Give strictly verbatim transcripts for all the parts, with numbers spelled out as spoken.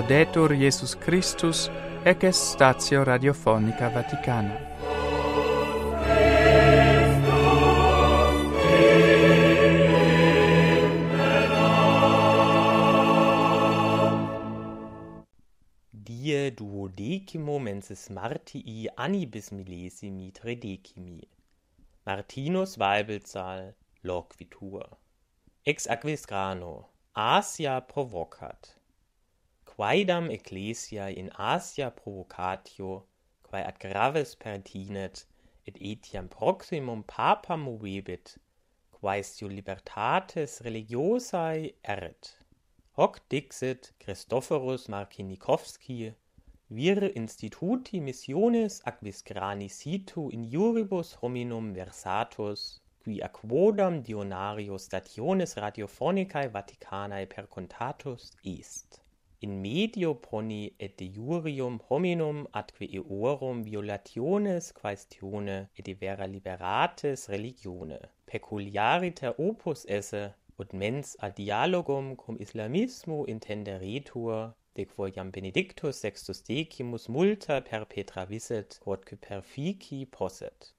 Laudetur Jesus Christus, ec est statio radiofonica Vaticana. Die duodecimo mensis Martii annibis millesimi tredecimi. Martinus Weibelzahl loquitur. Ex aquis grano, Asia provocat. Quaedam ecclesiae in Asia provocatio, quae ad graves pertinet, et etiam proximum papam movebit, quaestio libertates religiosae erret. Hoc dixit Christophorus Marcinikowski, vir instituti missiones aquis grani situ in iuribus hominum versatus, qui a quodam Dionario stationes radiofonicae Vaticanae percontatus est. In medio poni et de iurium hominum atque eorum violationes quaestione et de vera liberates religione. Peculiariter opus esse, ut mens a dialogum cum islamismo intenderetur, de quoiam Benedictus sextus decimus multa perpetra visit, quodque perfici posset.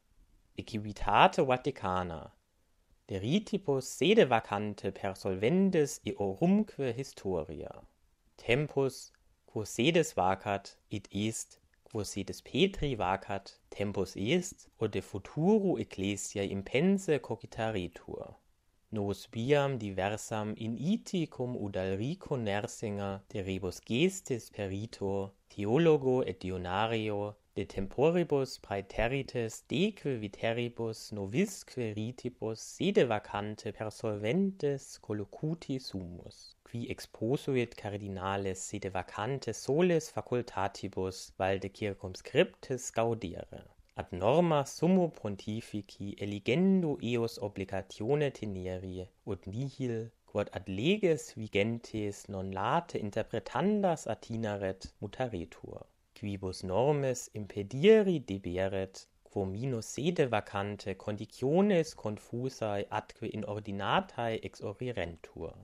Equivitate Vaticana, de ritibus sede vacante per solvendis eorumque historia. Tempus, quo sedes vacat, id est, quo sedes Petri vacat, tempus est, ut de futuro ecclesiae impense cogitaretur. Nos biam diversam in iti cum Udalrico Nersinger de rebus gestis peritor, theologo et dionario, de temporibus praeteritis deque viteribus novisque ritibus sede vacante per solventes collocuti sumus, qui exposuit cardinales sede vacante soles facultatibus valde circumscriptis gaudere. Ad norma summo pontifici eligendo eos obligatione teneri, ut nihil, quod ad leges vigentes non late interpretandas atinaret mutaretur. Quibus normes impediri deberet, quo minus sede vacante conditiones confusae atque inordinatae exorirentur.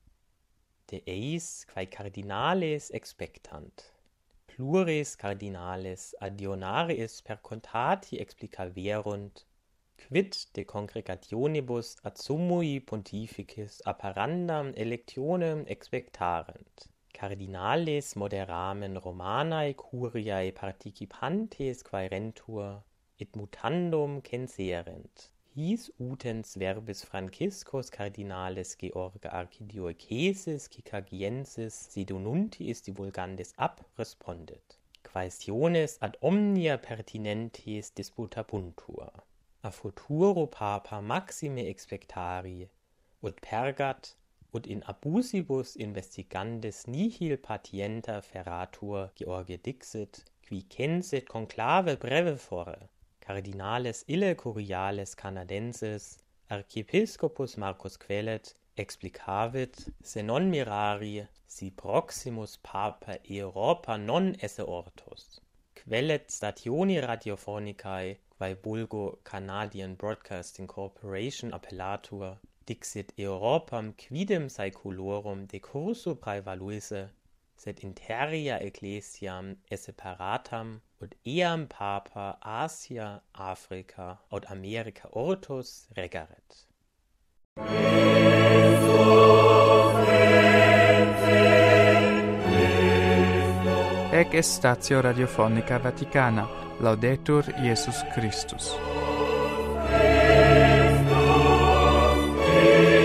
De eis quae cardinales expectant. Plures cardinales adionariis per contati explicaverunt, quid de congregationibus ad summui pontificis apparandam electionem expectarent. Cardinales moderamen Romanae curiae participantes quaerentur, et mutandum censerent. His utens verbis Franciscus cardinales George Archidiocesis Cicagiensis sedununtiis divulgandis ab respondet. Quaestiones ad omnia pertinentes disputabuntur. A futuro papa maxime expectari, ut pergat, ut in abusibus investigandis nihil patienta ferratur George dixit, qui censit conclave breve fore. Cardinales ille curiales canadensis, archiepiscopus Marcus Quelet, explicavit, se non mirari, si proximus papa Europa non esse ortus. Quelet stationi radiofonicae, quae vulgo Canadian Broadcasting Corporation appellatur, dixit Europam quidem saeculorum decursu praevaluisse, sed interia ecclesiam esse paratam, ut eam papa Asia, Africa, aut America ortus regaret. Ec est statio radiofonica Vaticana. Laudetur Jesus Christus.